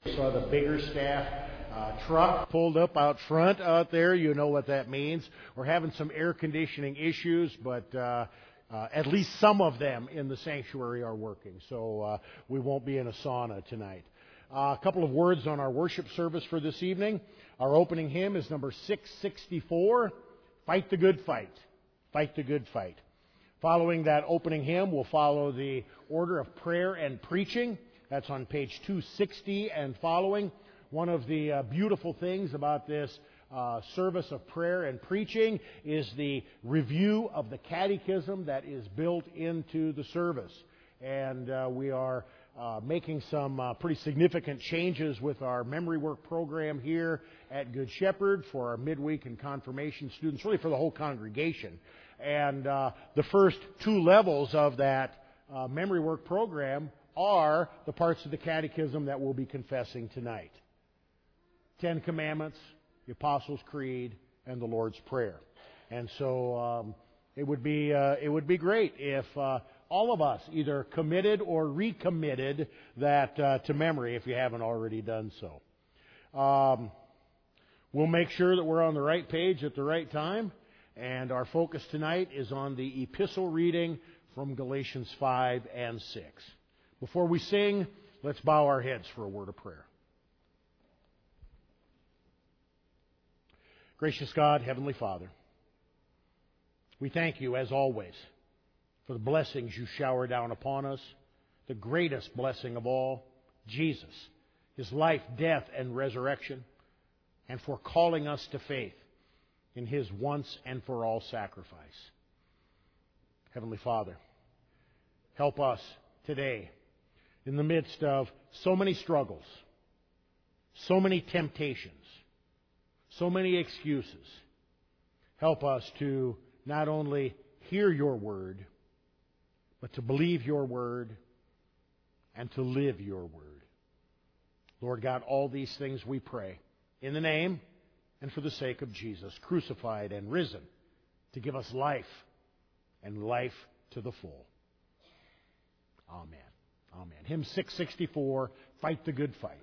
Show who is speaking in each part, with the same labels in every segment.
Speaker 1: Saw the bigger staff truck pulled up out front out there. You know what that means. We're having some air conditioning issues, but at least some of them in the sanctuary are working. So we won't be in a sauna tonight. A couple of words on our worship service for this evening. Our opening hymn is number 664, Fight the Good Fight. Fight the Good Fight. Following that opening hymn, we'll follow the order of prayer and preaching. That's on page 260 and following. One of the beautiful things about this service of prayer and preaching is the review of the catechism that is built into the service. And we are making some pretty significant changes with our memory work program here at Good Shepherd for our midweek and confirmation students, really for the whole congregation. And the first two levels of that memory work program are the parts of the catechism that we'll be confessing tonight. 10 Commandments, the Apostles' Creed, and the Lord's Prayer. And so it would be great if all of us either committed or recommitted that to memory if you haven't already done so. We'll make sure that we're on the right page at the right time. And our focus tonight is on the epistle reading from Galatians 5 and 6. Before we sing, let's bow our heads for a word of prayer. Gracious God, Heavenly Father, we thank you, as always, for the blessings you shower down upon us, the greatest blessing of all, Jesus, His life, death, and resurrection, and for calling us to faith in His once and for all sacrifice. Heavenly Father, help us today in the midst of so many struggles, so many temptations, so many excuses. Help us to not only hear your word, but to believe your word and to live your word. Lord God, all these things we pray in the name and for the sake of Jesus, crucified and risen to give us life and life to the full. Amen. Amen. Hymn 664, Fight the Good Fight.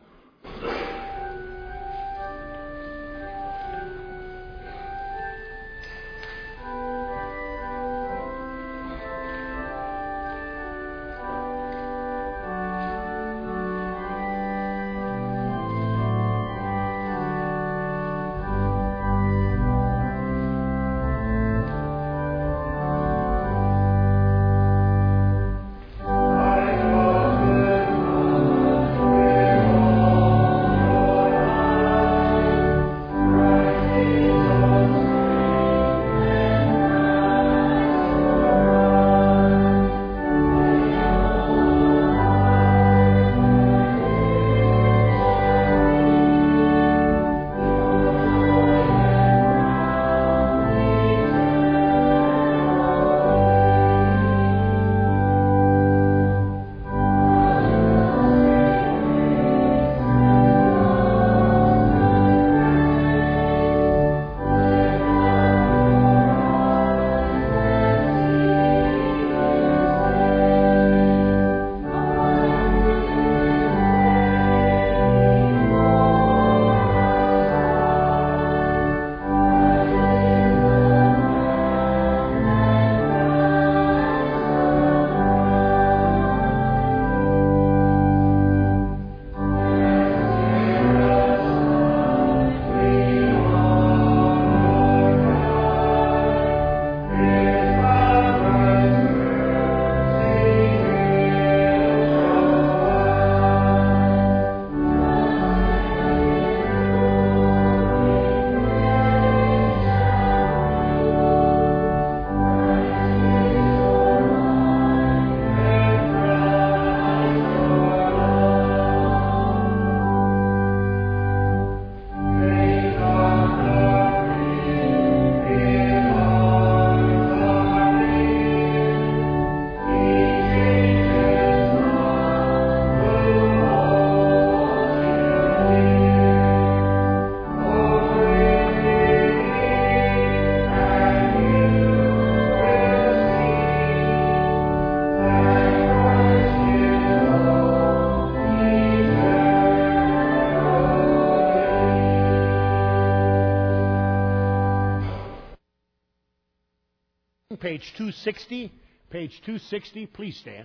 Speaker 1: page 260. Page 260, please stand.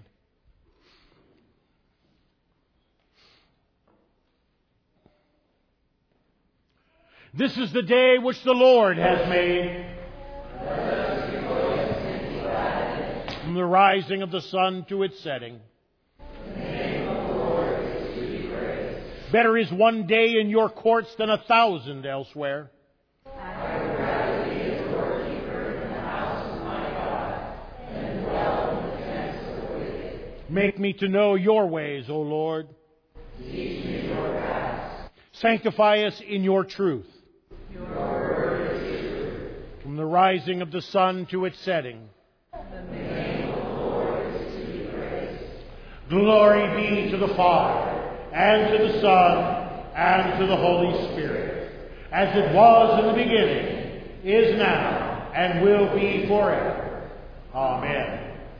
Speaker 1: This is the day which the Lord has made. From the rising of the sun to its setting. The name of the Lord is to be praised. Better is one day in your courts than 1,000 elsewhere. I would rather be a doorkeeper in the house of my God than dwell in the tents of the wicked. Make me to know your ways, O Lord. Teach me your paths. Sanctify us in your truth. Your word is true. From the rising of the sun to its setting. The name of the Lord is to be praised. Glory be to the Father, and to the Son, and to the Holy Spirit, as it was in the beginning, is now, and will be forever. Amen.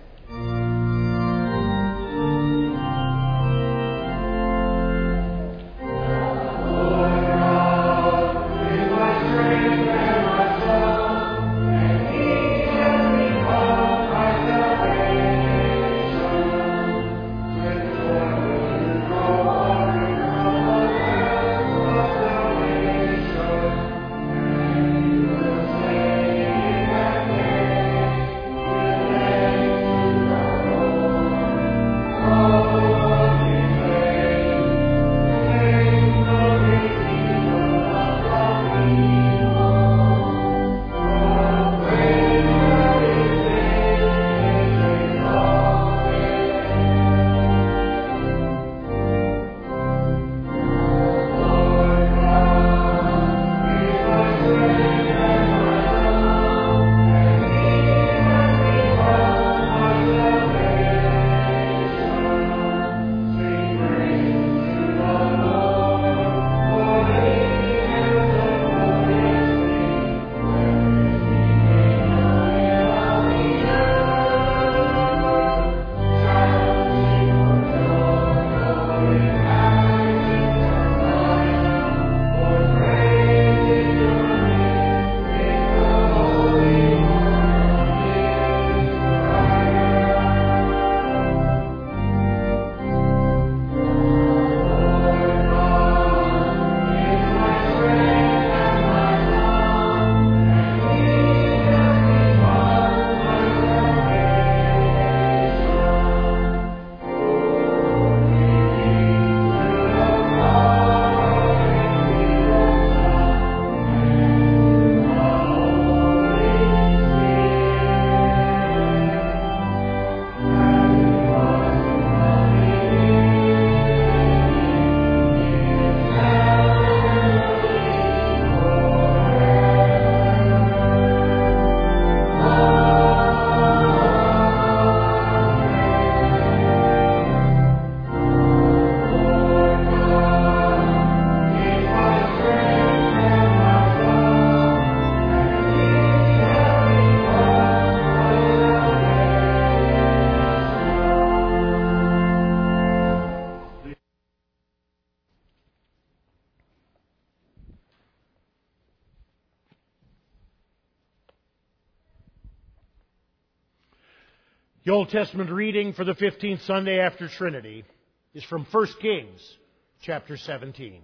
Speaker 1: The Old Testament reading for the 15th Sunday after Trinity is from 1 Kings, chapter 17.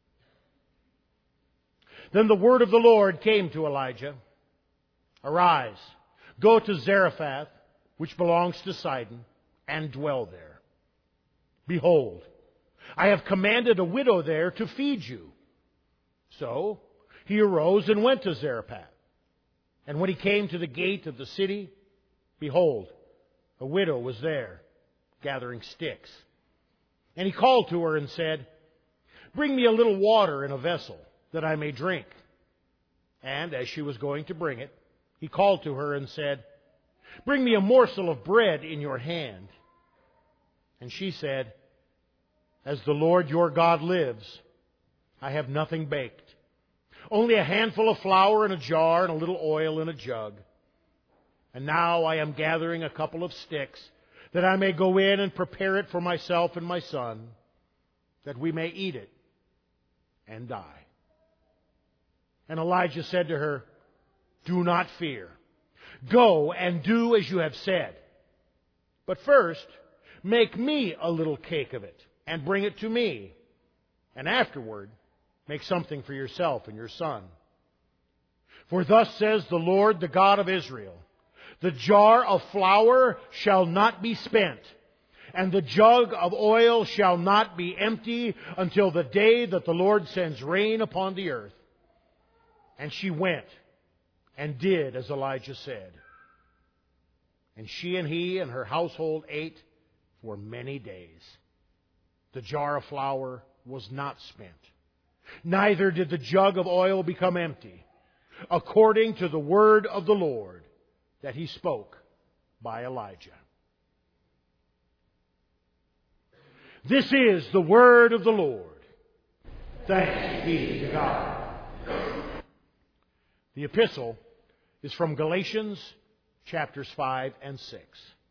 Speaker 1: Then the word of the Lord came to Elijah. Arise, go to Zarephath, which belongs to Sidon, and dwell there. Behold, I have commanded a widow there to feed you. So he arose and went to Zarephath. And when he came to the gate of the city, behold, a widow was there, gathering sticks. And he called to her and said, Bring me a little water in a vessel, that I may drink. And as she was going to bring it, he called to her and said, Bring me a morsel of bread in your hand. And she said, As the Lord your God lives, I have nothing baked, only a handful of flour in a jar and a little oil in a jug. And now I am gathering a couple of sticks, that I may go in and prepare it for myself and my son, that we may eat it and die. And Elijah said to her, Do not fear, Go and do as you have said. But first, make me a little cake of it and bring it to me. And afterward, make something for yourself and your son. For thus says the Lord, the God of Israel, the jar of flour shall not be spent, and the jug of oil shall not be empty until the day that the Lord sends rain upon the earth. And she went and did as Elijah said. And she and he and her household ate for many days. The jar of flour was not spent, neither did the jug of oil become empty, according to the word of the Lord that he spoke by Elijah. This is the word of the Lord. Thanks be to God. The epistle is from Galatians chapters 5 and 6.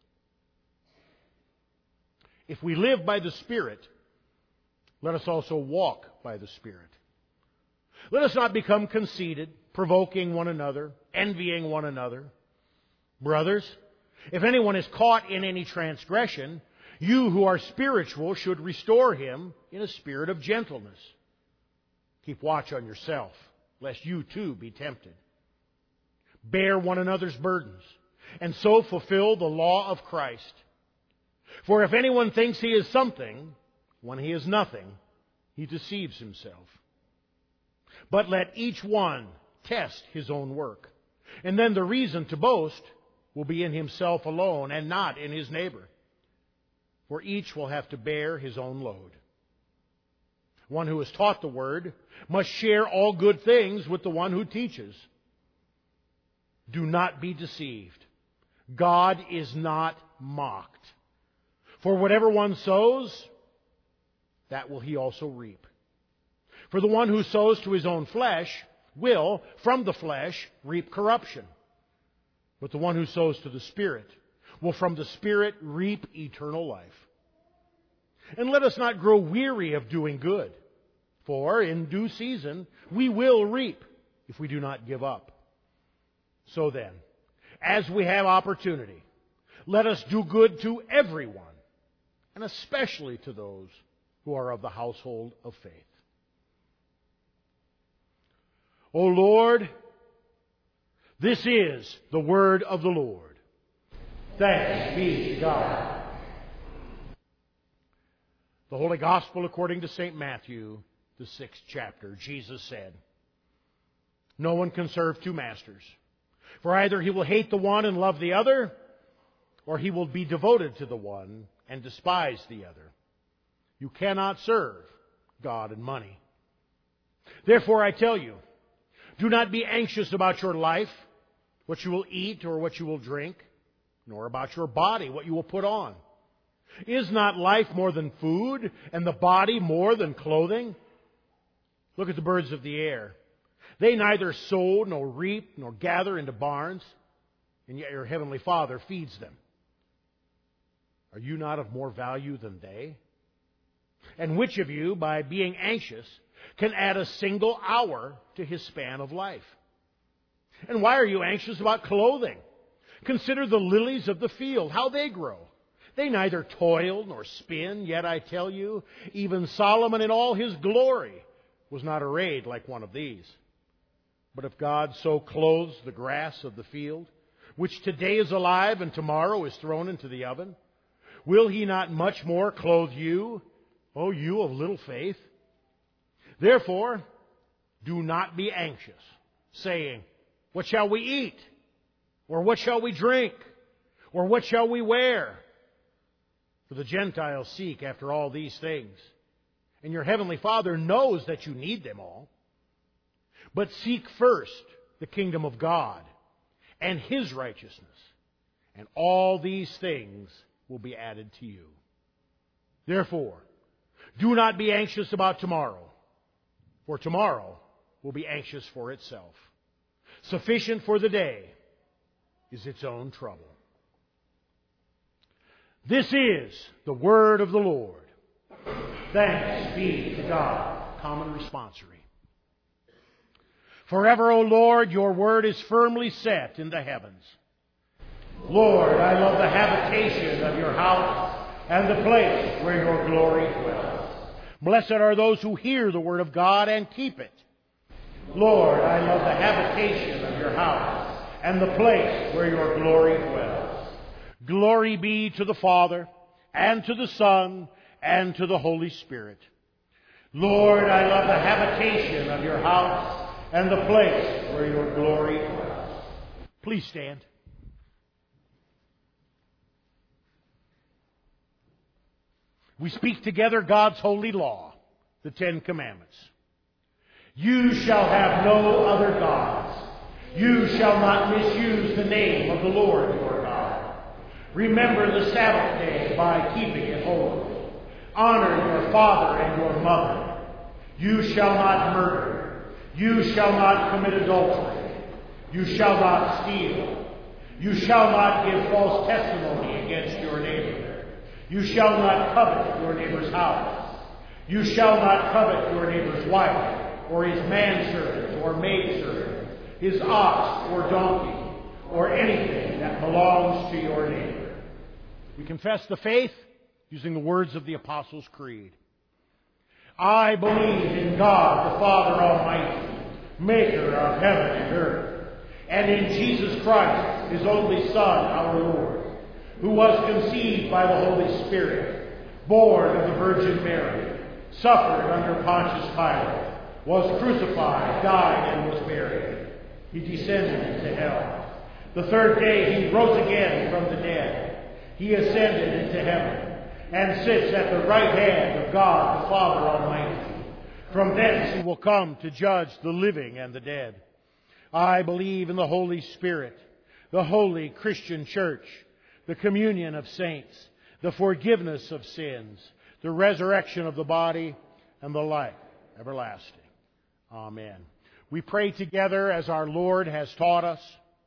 Speaker 1: If we live by the Spirit, let us also walk by the Spirit. Let us not become conceited, provoking one another, envying one another. Brothers, if anyone is caught in any transgression, you who are spiritual should restore him in a spirit of gentleness. Keep watch on yourself, lest you too be tempted. Bear one another's burdens, and so fulfill the law of Christ. For if anyone thinks he is something, when he is nothing, he deceives himself. But let each one test his own work, and then the reason to boast will be in himself alone and not in his neighbor. For each will have to bear his own load. One who is taught the word must share all good things with the one who teaches. Do not be deceived. God is not mocked. For whatever one sows, that will he also reap. For the one who sows to his own flesh will, from the flesh, reap corruption. But the one who sows to the Spirit will from the Spirit reap eternal life. And let us not grow weary of doing good, for in due season we will reap if we do not give up. So then, as we have opportunity, let us do good to everyone, and especially to those who are of the household of faith. O Lord, this is the word of the Lord. Thanks be to God. The Holy Gospel according to St. Matthew, the 6th chapter. Jesus said, "No one can serve two masters, for either he will hate the one and love the other, or he will be devoted to the one and despise the other. You cannot serve God and money. Therefore I tell you, do not be anxious about your life, what you will eat or what you will drink, nor about your body, what you will put on. Is not life more than food, and the body more than clothing? Look at the birds of the air. They neither sow, nor reap, nor gather into barns, and yet your heavenly Father feeds them. Are you not of more value than they? And which of you, by being anxious, can add a single hour to his span of life? And why are you anxious about clothing? Consider the lilies of the field, how they grow. They neither toil nor spin, yet I tell you, even Solomon in all his glory was not arrayed like one of these. But if God so clothes the grass of the field, which today is alive and tomorrow is thrown into the oven, will he not much more clothe you, O you of little faith? Therefore, do not be anxious, saying, what shall we eat? Or what shall we drink? Or what shall we wear? For the Gentiles seek after all these things, and your heavenly Father knows that you need them all. But seek first the kingdom of God and His righteousness, and all these things will be added to you. Therefore, do not be anxious about tomorrow, for tomorrow will be anxious for itself. Sufficient for the day is its own trouble. This is the word of the Lord. Thanks be to God. Common responsory. Forever, O Lord, your word is firmly set in the heavens. Lord, I love the habitation of your house and the place where your glory dwells. Blessed are those who hear the word of God and keep it. Lord, I love the habitation of your house and the place where your glory dwells. Glory be to the Father, and to the Son, and to the Holy Spirit. Lord, I love the habitation of your house and the place where your glory dwells. Please stand. We speak together God's holy law, the Ten Commandments. You shall have no other gods. You shall not misuse the name of the Lord your God. Remember the Sabbath day by keeping it holy. Honor your father and your mother. You shall not murder. You shall not commit adultery. You shall not steal. You shall not give false testimony against your neighbor. You shall not covet your neighbor's house. You shall not covet your neighbor's wife, or his manservant or maidservant, his ox or donkey, or anything that belongs to your neighbor. We confess the faith using the words of the Apostles' Creed. I believe in God, the Father Almighty, maker of heaven and earth, and in Jesus Christ, his only Son, our Lord, who was conceived by the Holy Spirit, born of the Virgin Mary, suffered under Pontius Pilate, was crucified, died, and was buried. He descended into hell. The third day he rose again from the dead. He ascended into heaven, and sits at the right hand of God the Father Almighty. From thence he will come to judge the living and the dead. I believe in the Holy Spirit, the holy Christian Church, the communion of saints, the forgiveness of sins, the resurrection of the body, and the life everlasting. Amen. We pray together as our Lord has taught us.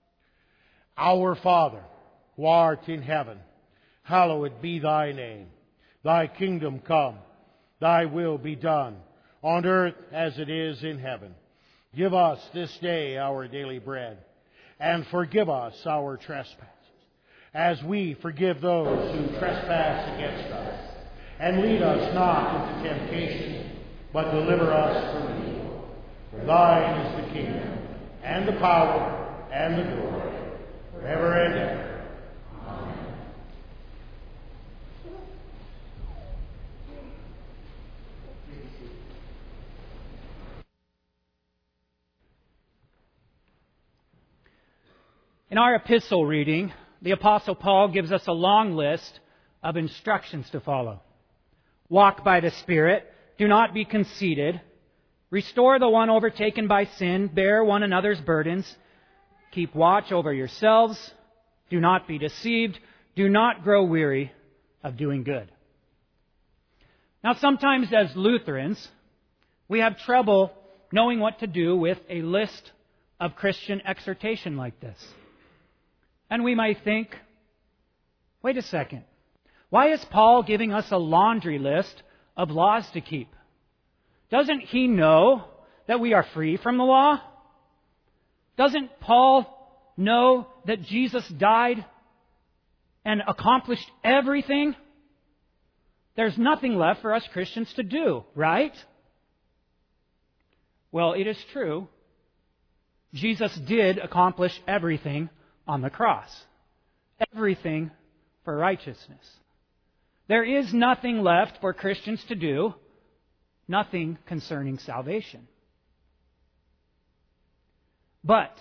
Speaker 1: Our Father, who art in heaven, hallowed be thy name. Thy kingdom come, thy will be done, on earth as it is in heaven. Give us this day our daily bread, and forgive us our trespasses, as we forgive those who trespass against us. And lead us not into temptation, but deliver us from evil. For thine is the kingdom, and the power, and the glory, forever and ever. Amen.
Speaker 2: In our epistle reading, the Apostle Paul gives us a long list of instructions to follow. Walk by the Spirit. Do not be conceited. Restore the one overtaken by sin. Bear one another's burdens. Keep watch over yourselves. Do not be deceived. Do not grow weary of doing good. Now, sometimes as Lutherans, we have trouble knowing what to do with a list of Christian exhortation like this. And we might think, wait a second. Why is Paul giving us a laundry list of laws to keep? Doesn't he know that we are free from the law? Doesn't Paul know that Jesus died and accomplished everything? There's nothing left for us Christians to do, right? Well, it is true. Jesus did accomplish everything on the cross. Everything for righteousness. There is nothing left for Christians to do, nothing concerning salvation. But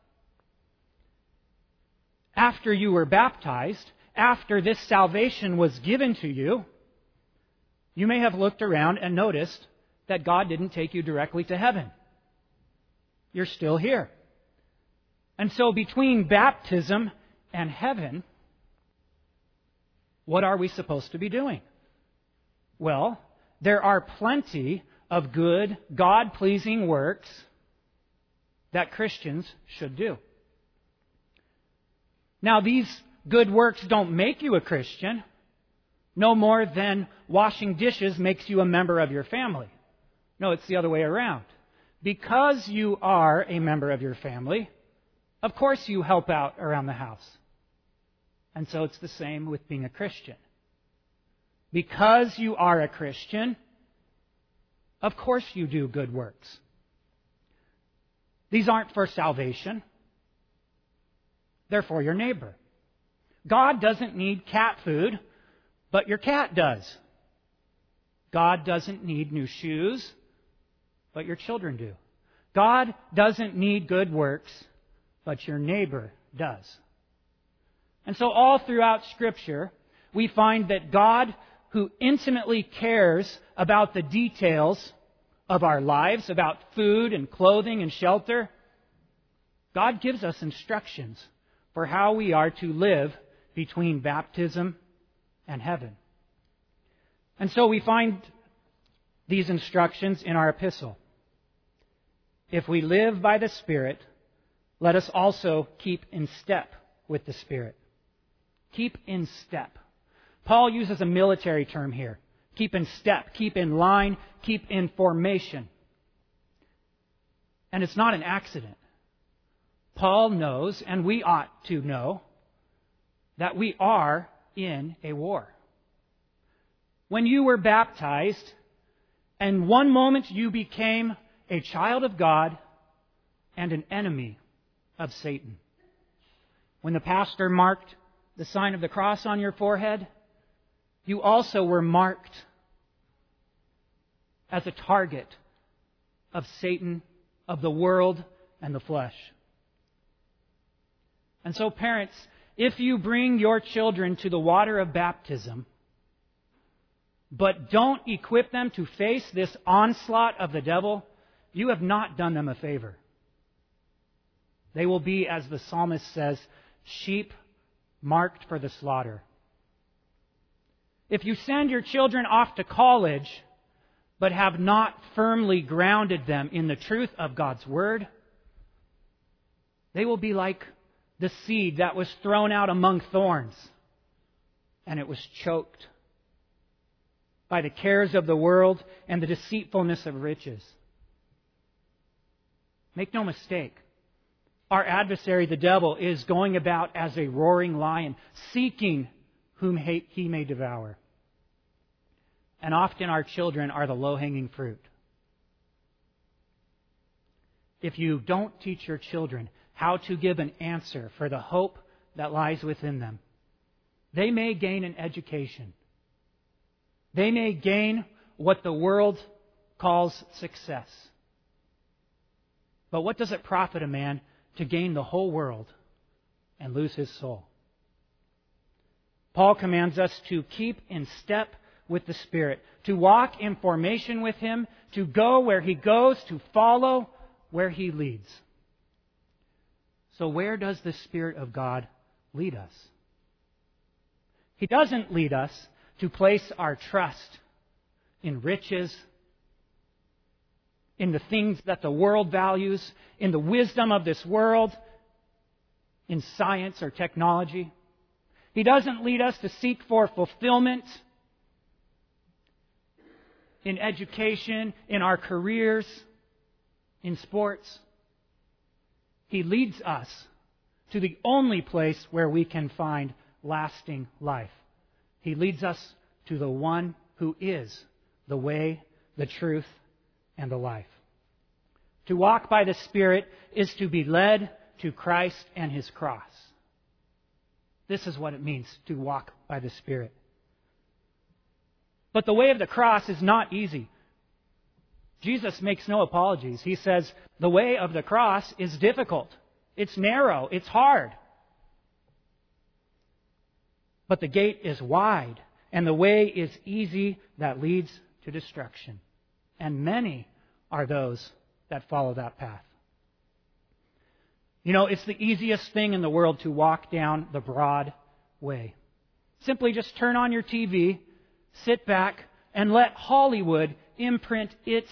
Speaker 2: after you were baptized, after this salvation was given to you, you may have looked around and noticed that God didn't take you directly to heaven. You're still here. And so between baptism and heaven, what are we supposed to be doing? Well, there are plenty of good, God-pleasing works that Christians should do. Now, these good works don't make you a Christian, no more than washing dishes makes you a member of your family. No, it's the other way around. Because you are a member of your family, of course you help out around the house. And so it's the same with being a Christian. Because you are a Christian, of course you do good works. These aren't for salvation. They're for your neighbor. God doesn't need cat food, but your cat does. God doesn't need new shoes, but your children do. God doesn't need good works, but your neighbor does. And so all throughout Scripture, we find that God, who intimately cares about the details of our lives, about food and clothing and shelter, God gives us instructions for how we are to live between baptism and heaven. And so we find these instructions in our epistle. If we live by the Spirit, let us also keep in step with the Spirit. Keep in step. Paul uses a military term here. Keep in step, keep in line, keep in formation. And it's not an accident. Paul knows, and we ought to know, that we are in a war. When you were baptized, and one moment you became a child of God and an enemy of Satan. When the pastor marked the sign of the cross on your forehead, you also were marked as a target of Satan, of the world, and the flesh. And so, parents, if you bring your children to the water of baptism, but don't equip them to face this onslaught of the devil, you have not done them a favor. They will be, as the psalmist says, sheep marked for the slaughter. If you send your children off to college, but have not firmly grounded them in the truth of God's Word, they will be like the seed that was thrown out among thorns, and it was choked by the cares of the world and the deceitfulness of riches. Make no mistake, our adversary, the devil, is going about as a roaring lion, seeking whom he may devour. And often our children are the low-hanging fruit. If you don't teach your children how to give an answer for the hope that lies within them, they may gain an education. They may gain what the world calls success. But what does it profit a man to gain the whole world and lose his soul? Paul commands us to keep in step with the Spirit, to walk in formation with Him, to go where He goes, to follow where He leads. So where does the Spirit of God lead us? He doesn't lead us to place our trust in riches, in the things that the world values, in the wisdom of this world, in science or technology. He doesn't lead us to seek for fulfillment in education, in our careers, in sports. He leads us to the only place where we can find lasting life. He leads us to the one who is the way, the truth, and the life. To walk by the Spirit is to be led to Christ and His cross. This is what it means to walk by the Spirit. But the way of the cross is not easy. Jesus makes no apologies. He says the way of the cross is difficult. It's narrow. It's hard. But the gate is wide, and the way is easy that leads to destruction. And many are those that follow that path. You know, it's the easiest thing in the world to walk down the broad way. Simply just turn on your TV, sit back, and let Hollywood imprint its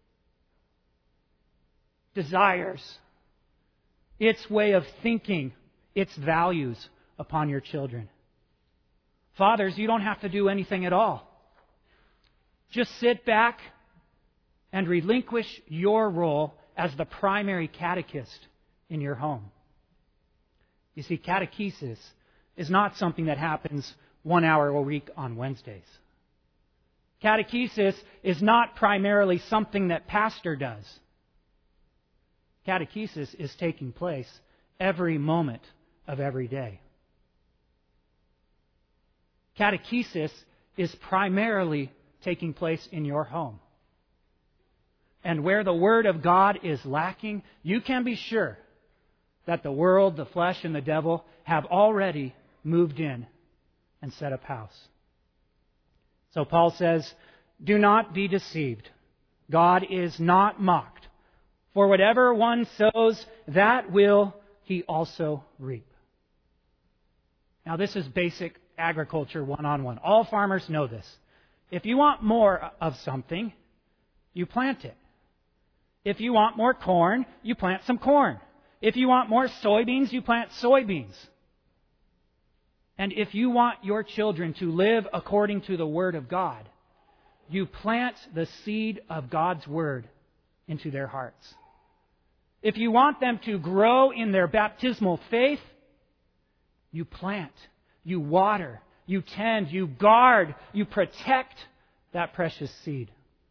Speaker 2: desires, its way of thinking, its values upon your children. Fathers, you don't have to do anything at all. Just sit back and relinquish your role as the primary catechist in your home. You see, catechesis is not something that happens 1 hour a week on Wednesdays. Catechesis is not primarily something that pastor does. Catechesis is taking place every moment of every day. Catechesis is primarily taking place in your home. And where the Word of God is lacking, you can be sure that the world, the flesh, and the devil have already moved in and set up house. So Paul says, do not be deceived. God is not mocked. For whatever one sows, that will he also reap. Now this is basic agriculture 101. All farmers know this. If you want more of something, you plant it. If you want more corn, you plant some corn. If you want more soybeans, you plant soybeans. And if you want your children to live according to the Word of God, you plant the seed of God's Word into their hearts. If you want them to grow in their baptismal faith, you plant, you water, you tend, you guard, you protect that precious seed.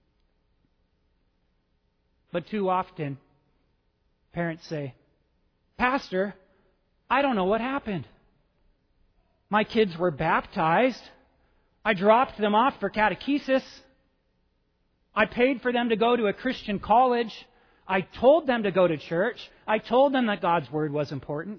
Speaker 2: But too often, parents say, Pastor, I don't know what happened. My kids were baptized. I dropped them off for catechesis. I paid for them to go to a Christian college. I told them to go to church. I told them that God's Word was important.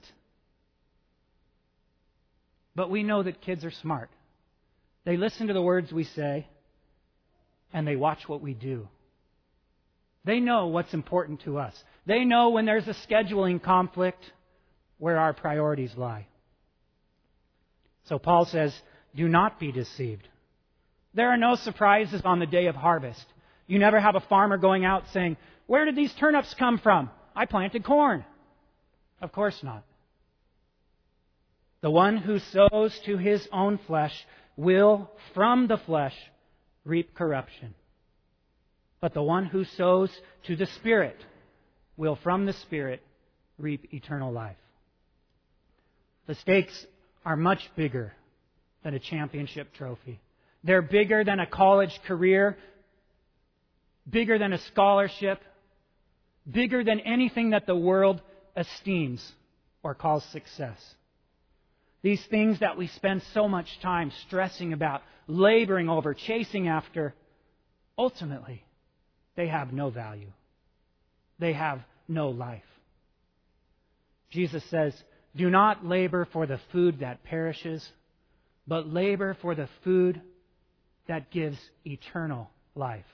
Speaker 2: But we know that kids are smart. They listen to the words we say, and they watch what we do. They know what's important to us. They know when there's a scheduling conflict where our priorities lie. So Paul says, do not be deceived. There are no surprises on the day of harvest. You never have a farmer going out saying, where did these turnips come from? I planted corn. Of course not. The one who sows to his own flesh will, from the flesh, reap corruption. But the one who sows to the Spirit will, from the Spirit, reap eternal life. The stakes are much bigger than a championship trophy. They're bigger than a college career, bigger than a scholarship, bigger than anything that the world esteems or calls success. These things that we spend so much time stressing about, laboring over, chasing after, ultimately, they have no value. They have no life. Jesus says, do not labor for the food that perishes, but labor for the food that gives eternal life.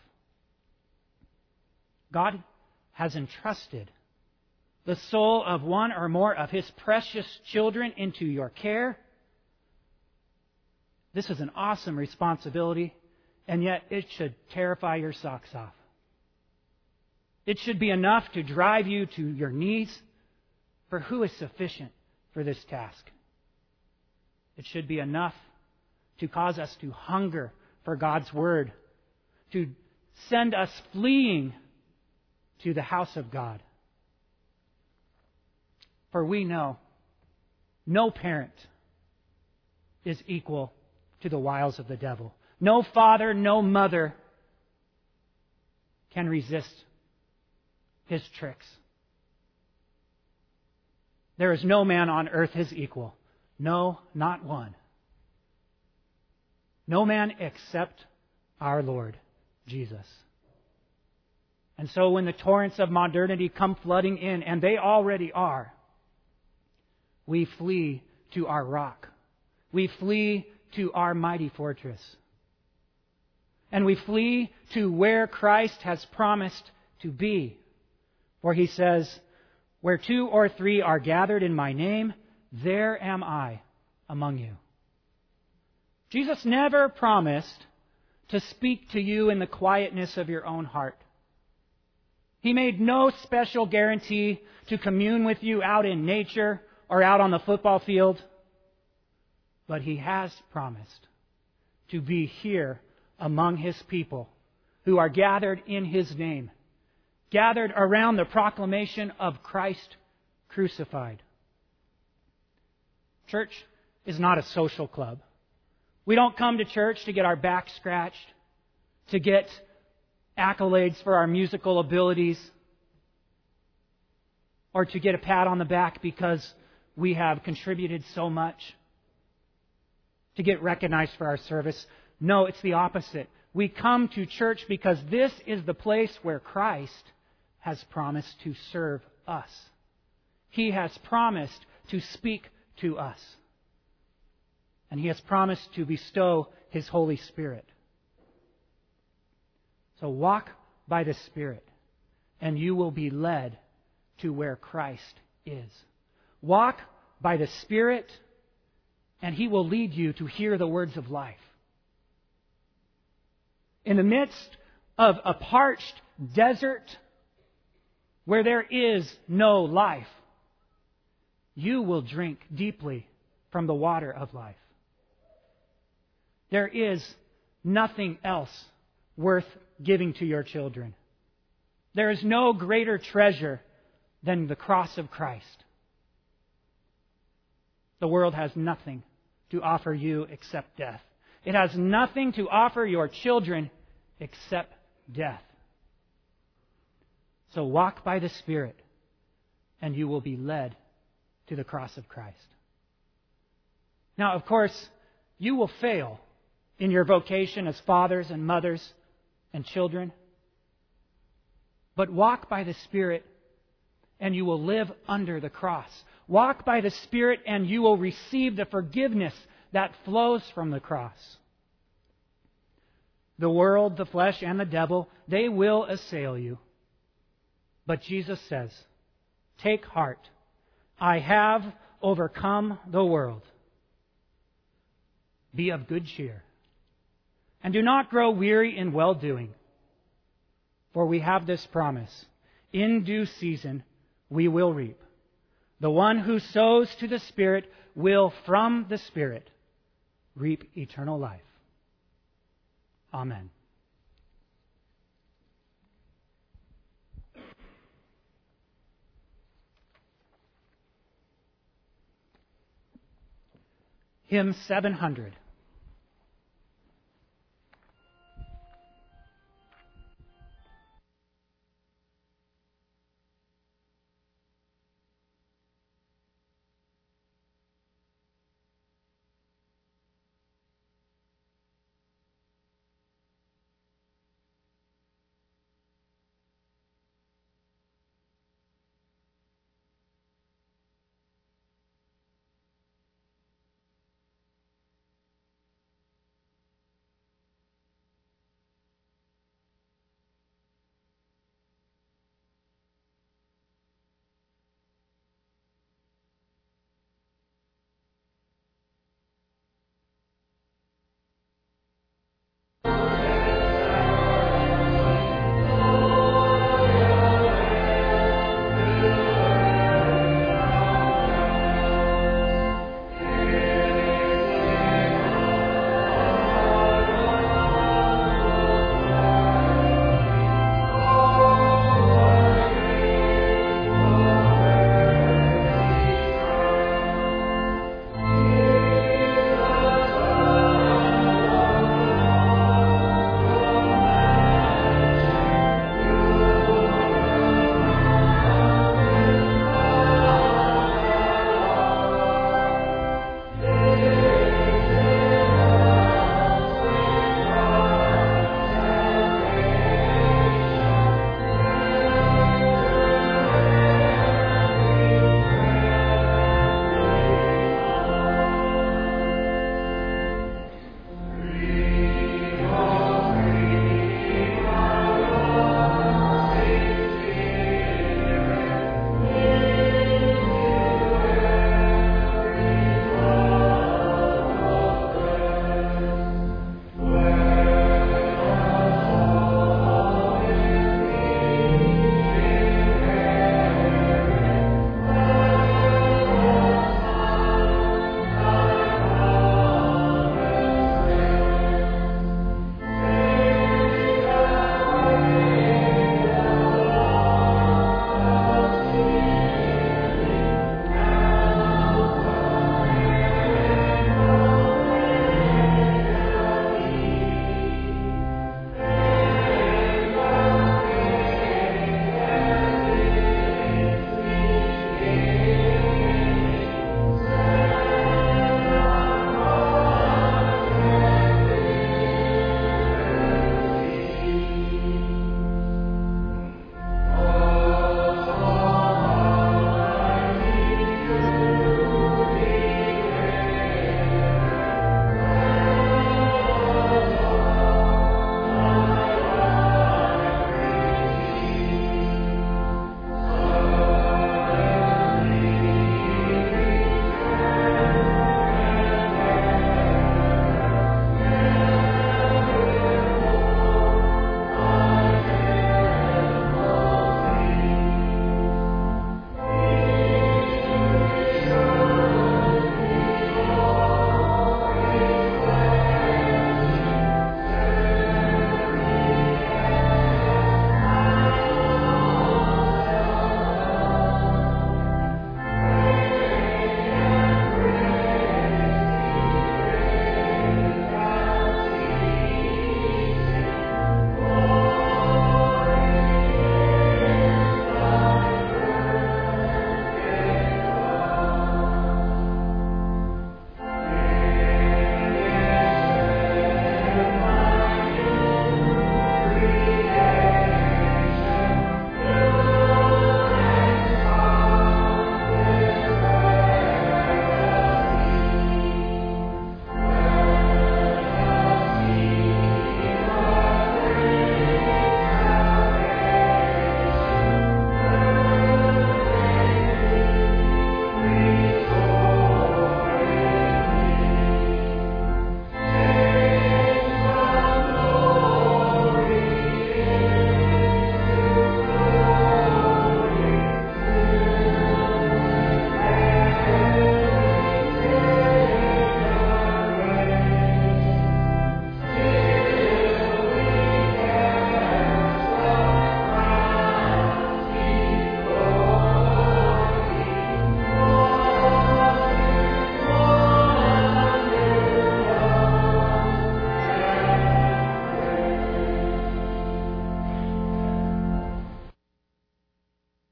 Speaker 2: God has entrusted the soul of one or more of His precious children into your care. This is an awesome responsibility, and yet it should terrify your socks off. It should be enough to drive you to your knees, for who is sufficient for this task? It should be enough to cause us to hunger for God's Word, to send us fleeing to the house of God. For we know no parent is equal to the wiles of the devil. No father, no mother can resist his tricks. There is no man on earth his equal. No, not one. No man except our Lord Jesus. And so when the torrents of modernity come flooding in, and they already are, we flee to our rock. We flee to our mighty fortress. And we flee to where Christ has promised to be. For He says, where 2 or 3 are gathered in my name, there am I among you. Jesus never promised to speak to you in the quietness of your own heart. He made no special guarantee to commune with you out in nature or out on the football field. But He has promised to be here among His people who are gathered in His name, gathered around the proclamation of Christ crucified. Church, is not a social club. We don't come to church to get our back scratched, to get accolades for our musical abilities, or to get a pat on the back because we have contributed so much, to get recognized for our service. No, it's the opposite. We come to church because this is the place where Christ has promised to serve us. He has promised to speak to us. And He has promised to bestow His Holy Spirit. So walk by the Spirit, and you will be led to where Christ is. Walk by the Spirit, and He will lead you to hear the words of life. In the midst of a parched desert where there is no life, you will drink deeply from the water of life. There is nothing else worth giving to your children. There is no greater treasure than the cross of Christ. The world has nothing to offer you except death. It has nothing to offer your children except death. So walk by the Spirit, and you will be led to the cross of Christ. Now, of course, you will fail in your vocation as fathers and mothers and children. But walk by the Spirit, and you will live under the cross. Walk by the Spirit, and you will receive the forgiveness that flows from the cross. The world, the flesh, and the devil, they will assail you. But Jesus says, "Take heart. I have overcome the world. Be of good cheer. And do not grow weary in well-doing. For we have this promise. In due season we will reap. The one who sows to the Spirit will from the Spirit reap eternal life." Amen. Hymn 700.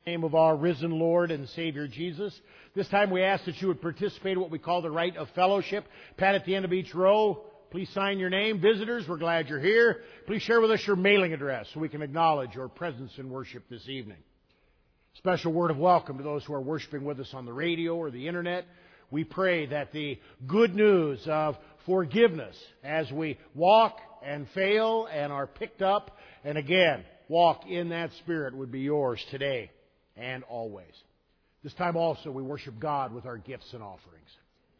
Speaker 1: name of our risen Lord and Savior Jesus. This time we ask that you would participate in what we call the rite of fellowship. Pat at the end of each row, please sign your name. Visitors, we're glad you're here. Please share with us your mailing address so we can acknowledge your presence in worship this evening. Special word of welcome to those who are worshiping with us on the radio or the internet. We pray that the good news of forgiveness as we walk and fail and are picked up and again walk in that spirit would be yours today and always. This time also we worship God with our gifts and offerings.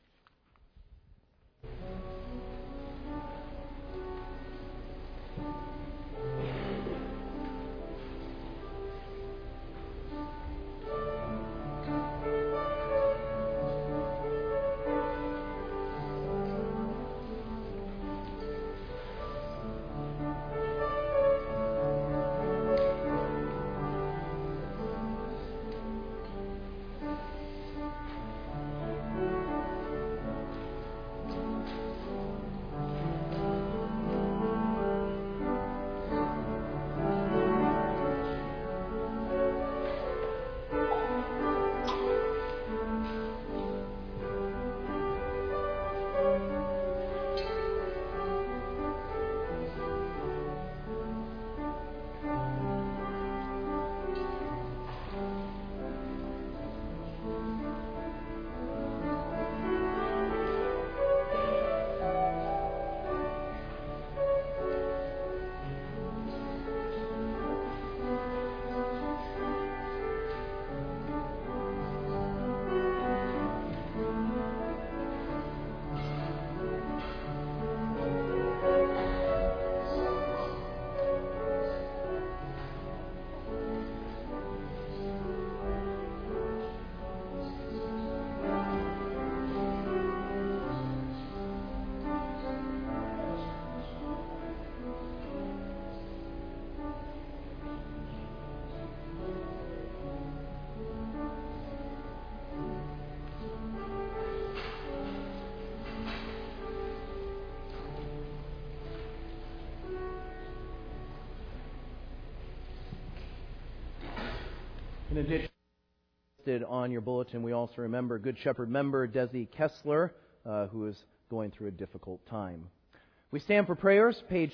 Speaker 3: In addition, listed on your bulletin, we also remember Good Shepherd member Desi Kessler, who is going through a difficult time. We stand for prayers, page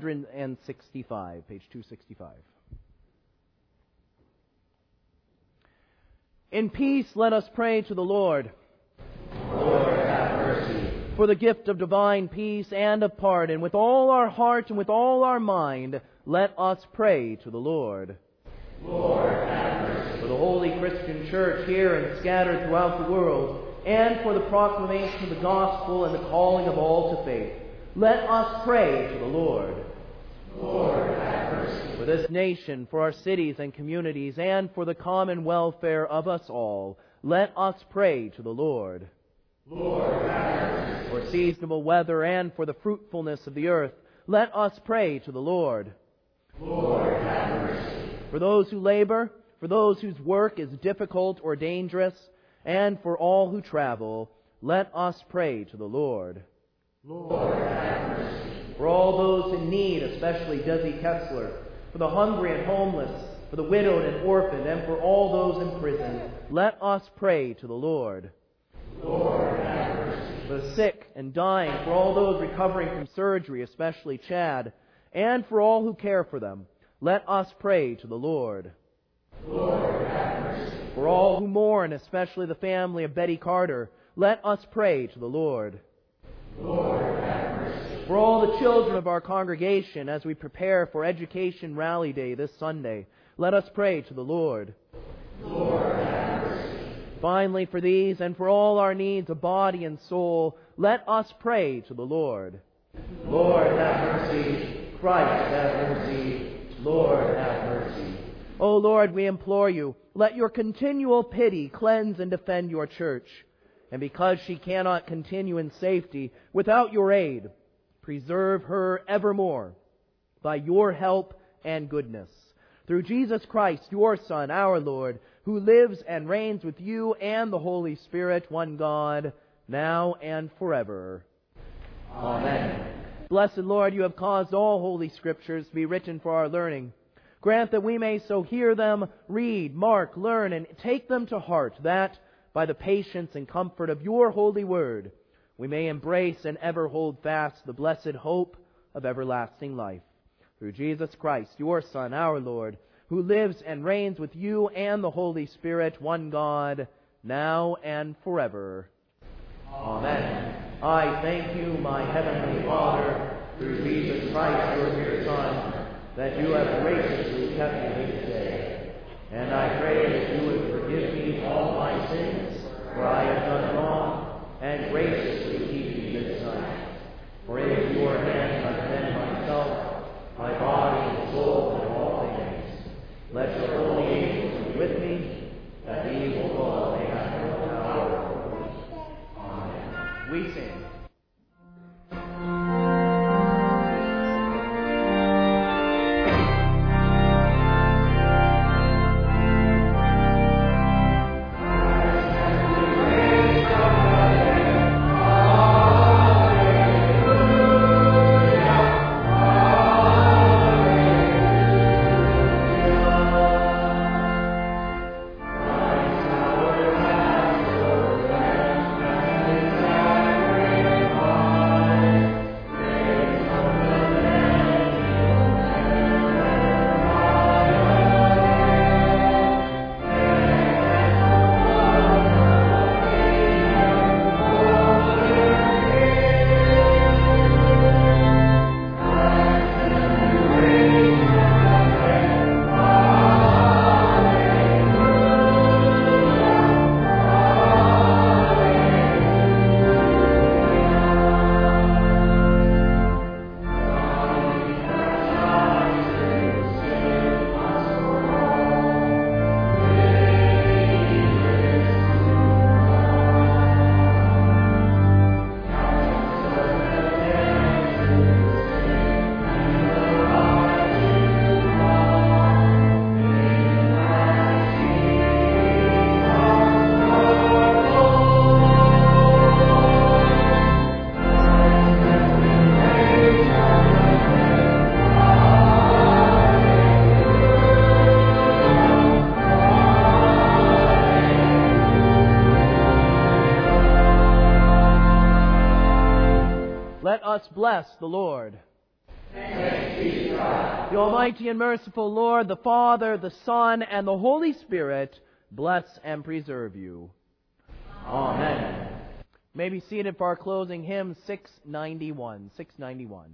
Speaker 3: 265. Page 265. In peace, let us pray to the Lord.
Speaker 4: Lord, have mercy.
Speaker 3: For the gift of divine peace and of pardon, with all our heart and with all our mind, let us pray to the Lord.
Speaker 4: Lord, have mercy.
Speaker 3: For the Holy Christian Church here and scattered throughout the world, and for the proclamation of the gospel and the calling of all to faith, let us pray to the Lord.
Speaker 4: Lord, have mercy.
Speaker 3: For this nation, for our cities and communities, and for the common welfare of us all, let us pray to the Lord.
Speaker 4: Lord, have mercy.
Speaker 3: For seasonable weather and for the fruitfulness of the earth, let us pray to the Lord.
Speaker 4: Lord, have mercy.
Speaker 3: For those who labor, for those whose work is difficult or dangerous, and for all who travel, let us pray to the Lord.
Speaker 4: Lord, have mercy.
Speaker 3: For all those in need, especially Desi Kessler, for the hungry and homeless, for the widowed and orphaned, and for all those in prison, let us pray to the Lord.
Speaker 4: Lord, have mercy.
Speaker 3: For the sick and dying, for all those recovering from surgery, especially Chad, and for all who care for them, let us pray to the Lord.
Speaker 4: Lord, have mercy.
Speaker 3: For all who mourn, especially the family of Betty Carter, let us pray to the Lord.
Speaker 4: Lord, have mercy.
Speaker 3: For all the children of our congregation as we prepare for Education Rally Day this Sunday, let us pray to the Lord.
Speaker 4: Lord, have mercy.
Speaker 3: Finally, for these and for all our needs of body and soul, let us pray to the Lord.
Speaker 4: Lord, have mercy. Christ, have mercy. Lord, have mercy.
Speaker 3: O Lord, we implore you, let your continual pity cleanse and defend your church. And because she cannot continue in safety without your aid, preserve her evermore by your help and goodness. Through Jesus Christ, your Son, our Lord, who lives and reigns with you and the Holy Spirit, one God, now and forever.
Speaker 4: Amen.
Speaker 3: Blessed Lord, you have caused all holy scriptures to be written for our learning. Grant that we may so hear them, read, mark, learn, and take them to heart, that, by the patience and comfort of your holy word, we may embrace and ever hold fast the blessed hope of everlasting life. Through Jesus Christ, your Son, our Lord, who lives and reigns with you and the Holy Spirit, one God, now and forever.
Speaker 4: Amen. I thank you, my heavenly Father, through Jesus Christ, your dear Son, that you have graciously kept me this day. And I pray that you would forgive me all my sins, for I have done wrong, and graciously keep me this night. For into your hands I commend myself, my body and soul, and all things. Let your holy angels be with me, that the evil law may have no power over me. Amen.
Speaker 3: We sing. Let us bless the Lord.
Speaker 4: Thanks be to God.
Speaker 3: The Almighty and merciful Lord, the Father, the Son, and the Holy Spirit, bless and preserve you.
Speaker 4: Amen.
Speaker 3: You may be seated for our closing hymn, 691. 691.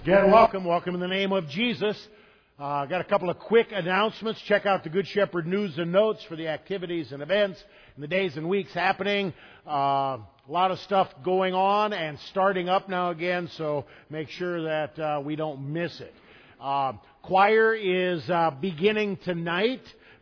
Speaker 1: Again, welcome in the name of Jesus. Got a couple of quick announcements. Check out the Good Shepherd News and Notes for the activities and events in the days and weeks happening. A lot of stuff going on and starting up now again, so make sure that we don't miss it. Choir is beginning tonight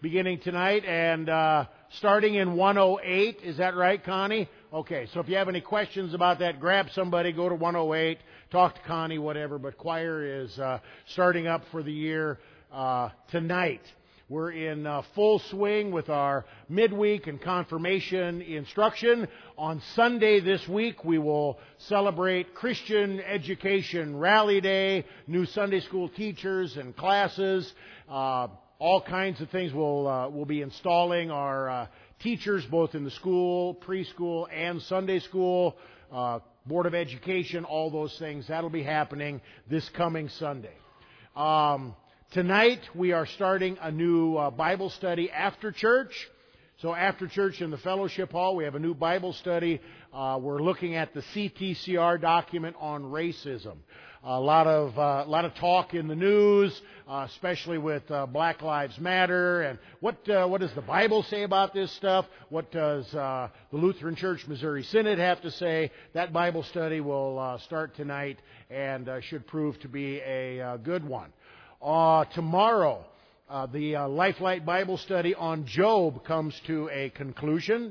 Speaker 1: and starting in 108. Is that right, Connie? Okay, so if you have any questions about that, grab somebody, go to 108, talk to Connie, whatever. But choir is starting up for the year tonight. We're in full swing with our midweek and confirmation instruction. On Sunday this week, we will celebrate Christian Education Rally Day, new Sunday school teachers and classes, all kinds of things. We'll be installing our teachers both in the school, preschool, and Sunday school, Board of Education, all those things. That'll be happening this coming Sunday. Tonight, we are starting a new Bible study after church. So after church in the fellowship hall, we have a new Bible study. We're looking at the CTCR document on racism. A lot of talk in the news, especially with Black Lives Matter, and what does the Bible say about this stuff? What does the Lutheran Church Missouri Synod have to say? That Bible study will start tonight and should prove to be a good one. Tomorrow, the Lifelight Bible study on Job comes to a conclusion.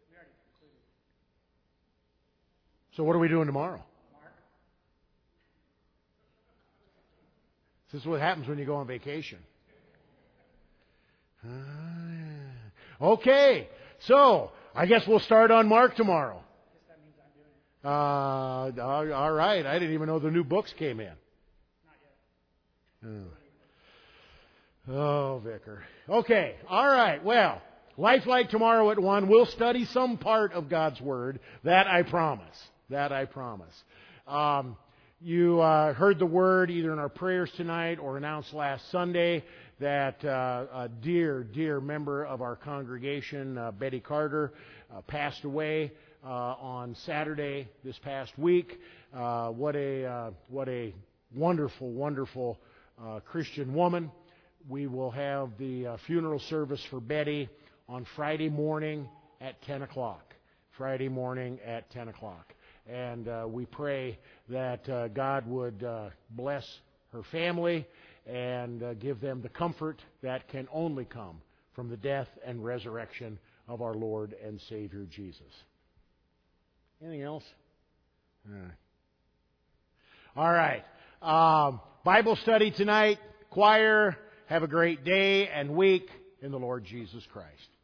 Speaker 1: So what are we doing tomorrow? This is what happens when you go on vacation. Okay, so I guess we'll start on Mark tomorrow. All right, I didn't even know the new books came in. Not yet. Oh, Vicar. Okay, all right, well, Lifelight tomorrow at 1. We'll study some part of God's Word. That I promise. You heard the word either in our prayers tonight or announced last Sunday that a dear member of our congregation, Betty Carter, passed away on Saturday this past week. What a wonderful Christian woman. We will have the funeral service for Betty on Friday morning at 10 o'clock. And we pray that God would bless her family and give them the comfort that can only come from the death and resurrection of our Lord and Savior Jesus. Anything else? All right. Bible study tonight. Choir. Have a great day and week in the Lord Jesus Christ.